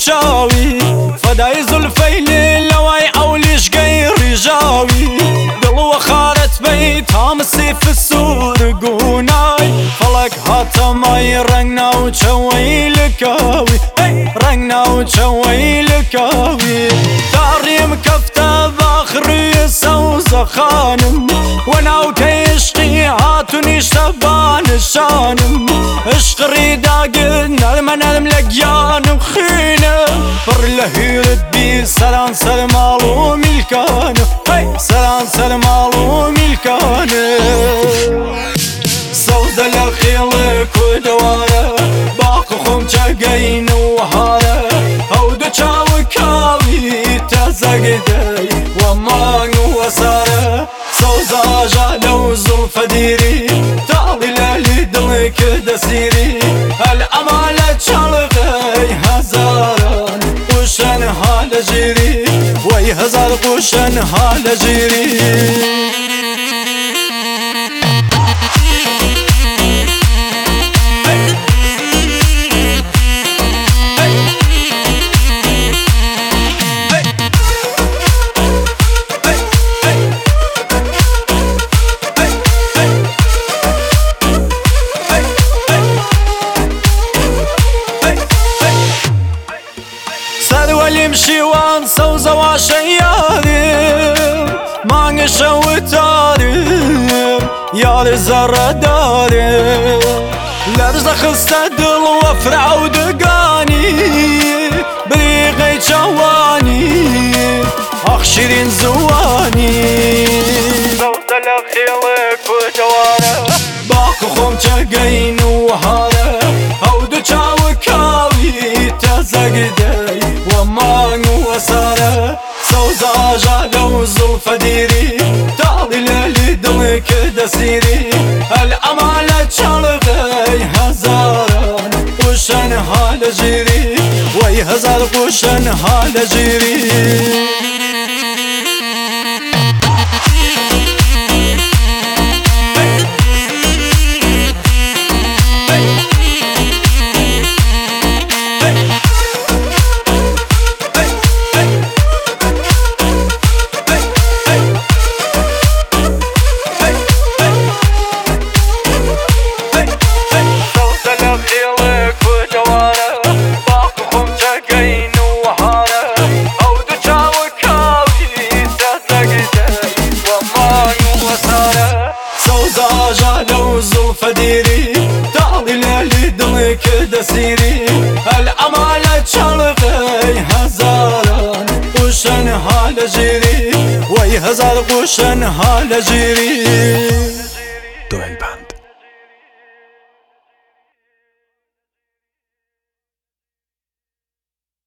چاوی فدای زلفەی لێلەوەی ئەو لیژگەی ڕیژاوی دڵوە خارەت بەی تامسی فسوورگونای فەڵک هاتەمای ڕەنگ ناوچەوەی لکاوی ڕەنگ ناوچەوەی لکاوی تاڕیم کەفتە باخڕی سەوزەخانم وەناوکەی عشقی هاتونیشتە بانشانم عشقڕی داگرت نەرمە نەرم لە گیانم خینە پڕ لە هیرت بی سەران سەر ماڵ و میلکانە سەران سەر ماڵ و میلکانە سەوزە لە خێڵە کوردەوارە باق و خۆم جەگەین و هارە ئەو دوو چاوە کاوی تەزەگدەی وە مانگ و وەسارە سەوزە ئاژا لەو زوڵفە دیری تاڵی لەلی دڵی کردە سیری هەل ئەما لە چاڵغەی هەزاران قوشەنها لە ژیری وەی هەزار قوشەنها لە ژیری سەروەلیم شیوان سەوزەوا شەیادم مانگە شەوتارم یاری زەڕەدارم لەرزە خستە دڵ وە فراودگانی بریغەی چاوانی ئاخ شیرین زوانی سەوزە لە خێڵە کوردەوارە باق و خۆم جەگەین و هارە ئەو دوو چاوە کاوی تەزەگدەی وە مانگ و وەسارە سەوزە ئاژا لەو زوڵفە دیری تاڵی لەلی دڵی کردە سیری هەل ئەما لە چاڵغەی هەزاران قوشەنها لە ژیری وەی هەزار قوشەنها لە ژیری سەوزە ئاژا لەو زوڵفە دیری تاڵی لەلی دڵی کردە سیری هەل ئەما لە چاڵغەی هەزاران قوشەنها لە ژیری وەی هەزار قوشەنها لە ژیری